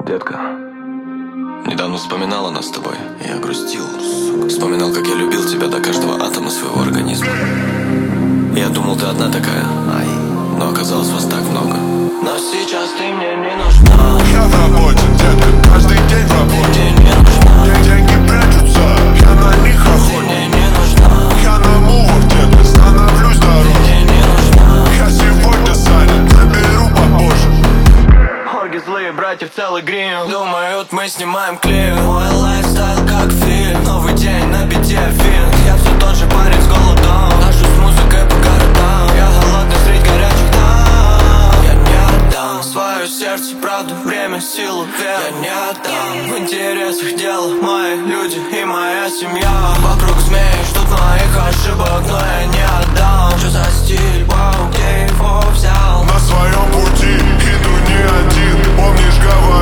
Детка, недавно вспоминала нас с тобой. Я грустил, сука. Вспоминал, как я любил тебя до каждого атома своего организма. Я думал, ты одна такая, но оказалось вас так много. Но сейчас ты мне не нужна. Я в работе, детка, каждый день в работе. Мне не нужна. Где деньги прячутся, я на них охотник. Мне не нужна. Я на мувах, детка, становлюсь дороже. Мне не нужна. Я сегодня занят, наберу попозже. Орги злые, братьев целый грим. Думают, мы снимаем клип. Мой лайфстайл как фильм. Новый день на бите финт. Я все тот же парень с голодом. Ношу с музыкой по городам. Я голодный средь горячих дам. Я не отдам свое сердце, правду, время, силу, веру. Я не отдам. В интересах дела мои люди и моя семья. Вокруг змеи ждут моих ошибок, но я не отдам. Что за стиль, вау, где его взял? На своем пути иду не один. Помнишь, говорил